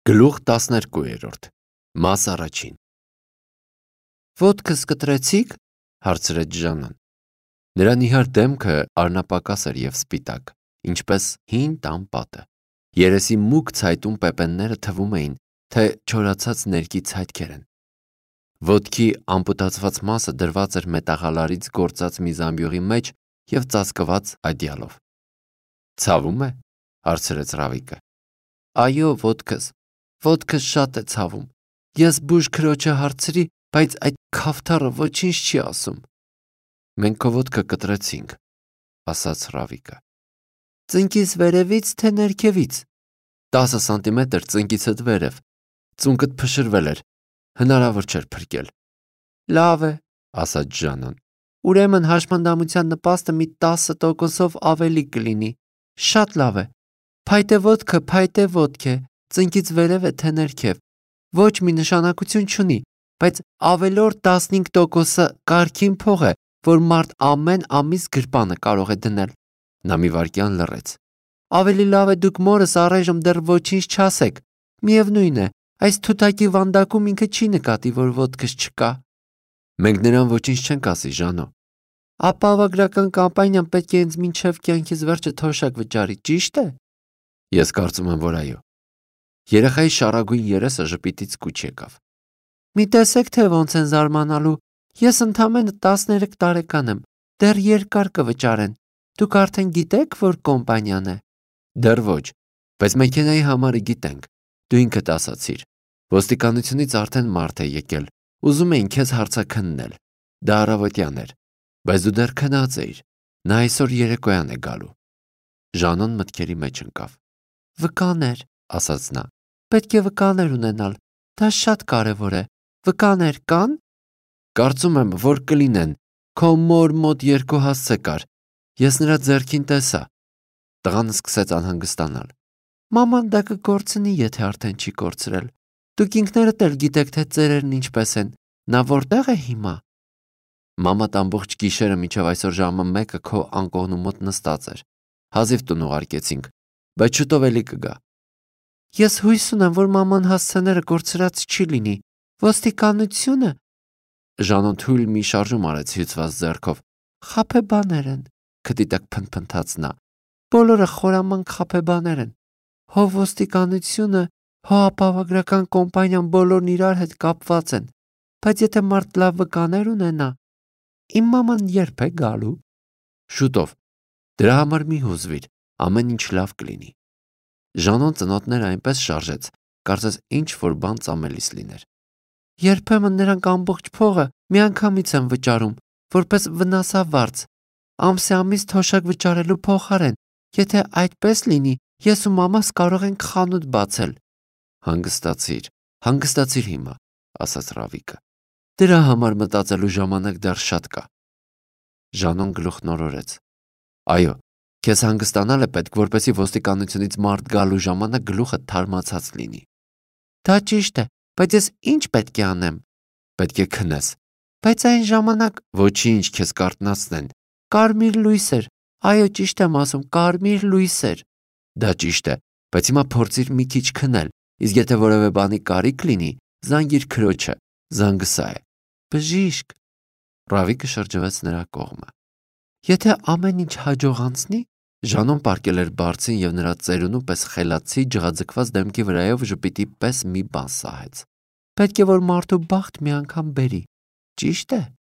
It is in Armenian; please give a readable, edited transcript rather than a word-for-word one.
Գլուխ 12 Մաս առաջին Ոտքս կտրեցի՞ք, հարցրեց Ժանան։ Նրա նիհար դեմքը արնապակաս էր և սպիտակ, ինչպես հին տան պատը։ Երեսի մուգ ցայտուն պեպենները թվում էին, թե չորացած ներկի ցայտքեր են։ Ոտքի ամպուտացված մասը դրված էր մետաղալարից գործած մի զամբյուղի մեջ և ծածկված այդյալով։ Ցավում է, հարցրեց Ռավիկը։ Այո, ոտքս շատ է ցավում։ Ես բուժ քրոջը հարցրի, բայց այդ քավթառը ոչինչ չի ասում։ Մենք քո ոտքը կտրեցինք, ասաց Ռավիկը։ Ծնկից վերևից թե ներքևից։ 10 սանտիմետր ծնկիցդ վերև։ Ծունկդ փշրվել էր, հնարավոր չէր փրկել։ Լավ է, ասաց Ժանան։ Ուրեմն հաշմանդամության նպաստը մի 10%-ով ավելի կլինի։ Շատ լավ է։ Փայտե ոտք է, ծնկից վերև է թե ներքև։ Ոչ մի նշանակություն չունի, բայց ավելորդ 15%-ը կարգին փող է, որ մարդ ամեն ամիս գրպանը կարող է դնել։ Նա մի վայրկյան լռեց։ Ավելի լավ է դուք մորս առայժմ դեռ ոչինչ չասեք։ Միևնույն է, այս թութակի վանդակում ինքը չի նկատի, որ ոտքս չկա։ Մենք նրան ոչինչ չենք ասի, Ժանո։ Ապահովագրական կամպանիան պետք է ինձ մինչև կյանքիս վերջը թոշակ վճարի, ճիշտ է։ Ես կարծում եմ, որ այո։ Երեխայի շառագույն երեսը ժպիտից կուչ եկավ։ Մի տեսեք, թե ոնց են զարմանալու։ Ես ընդամենը 13 տարեկան եմ, դեռ երկար կվճարեն։ Դուք արդեն գիտեք, որ կոմպանիան է։ Դեռ ոչ, բայց մեքենայի համարը գիտենք։ Դու ինքդ ասացիր։ Ոստիկանությունից արդեն մարդ է եկել։ Ուզում էին քեզ հարցաքննել։ Դա առավոտյան էր, բայց դու դեռ քնած էիր։ Նա այսօր երեկոյան է գալու։ Ժանոն մտքերի մեջ ընկավ։ Վկաներ, ասաց նա։ Պետք է վկաներ ունենալ։ Դա շատ կարևոր է։ Վկաներ կան։ Կարծում եմ, որ կլինեն։ Քո մոր մոտ 2 հասցե կար։ Ես նրա ձեռքին տեսա։ Տղան սկսեց անհանգստանալ։ Մաման դա կկորցնի, եթե արդեն չի կորցրել։ Դուք ինքներդ էլ գիտեք, թե ծերերն ինչպես են։ Նա որտեղ է հիմա։ Մամատ ամբողջ գիշերը մինչև այսօր ժամը 1-ը քո անկողնու մոտ նստած էր։ Հազիվ տուն ուղարկեցինք, բայց շուտով էլի կգա։ Ես հույս ունեմ, որ մաման հասցեները կորցրած չի լինի։ Ոստիկանությունը։ Ժանոն թույլ մի շարժում արեց հյուծված ձեռքով։ Խաբեբաներ են, քթի տակ փնփնթաց նա։ Բոլորը խորամանկ խաբեբաներ են։ Հո ոստիկանությունը, հո ապահովագրական կոմպանիան բոլորն իրար հետ կապված են։ Բայց եթե մարդ լավ վկաներ ունենա, իմ մաման երբ է գալու։ Շուտով։ Դրա համար մի հուզվիր, ամեն ինչ լավ կլինի։ Ժանոն ծնոտները այնպես շարժեց, կարծես ինչ որ բան ծամելիս լիներ։ Երբեմն նրանք ամբողջ փողը միանգամից են վճարում, որպես վնասավարձ։ Ամսամիս թոշակ վճարելու փոխարեն, եթե այդպես լինի, ես ու մամաս կարող ենք խանութ բացել։ Հանգստացիր հիմա, ասաց Ռավիկը։ Դրա համար մտածելու ժամանակ դեռ շատ կա։ Ժանոն գլուխն օրորեց։ Այո, քեզ հանգստանալ է պետք, որպեսզի ոստիկանությունից մարդ գալու ժամանակ գլուխդ թարմացած լինի։ Դա ճիշտ է, բայց ես ինչ պետք է անեմ։ Պետք է քնես։ Բայց այն ժամանակ ոչինչ քեզ կարթնացնեն։ Կարմիր լույս էր։ Այո, ճիշտ եմ ասում, կարմիր լույս էր։ Դա ճիշտ է, բայց հիմա փորձիր մի քիչ քնել, իսկ եթե որևէ բանի կարիք լինի, զանգիր քրոջը, զանգը սա է։ Բժիշկ։ Ռավիկը շրջվեց նրա կողմը։ Եթե ամեն ինչ հաջող անցնի։ Ժանոն պառկել էր բարձին և նրա ծերունու պես խելացի ջղաձգված դեմքի վրայով ժպիտի պես մի բան սահեց։ Պետք է որ մարդու բախտ մի անգամ բերի։ Ճիշտ է։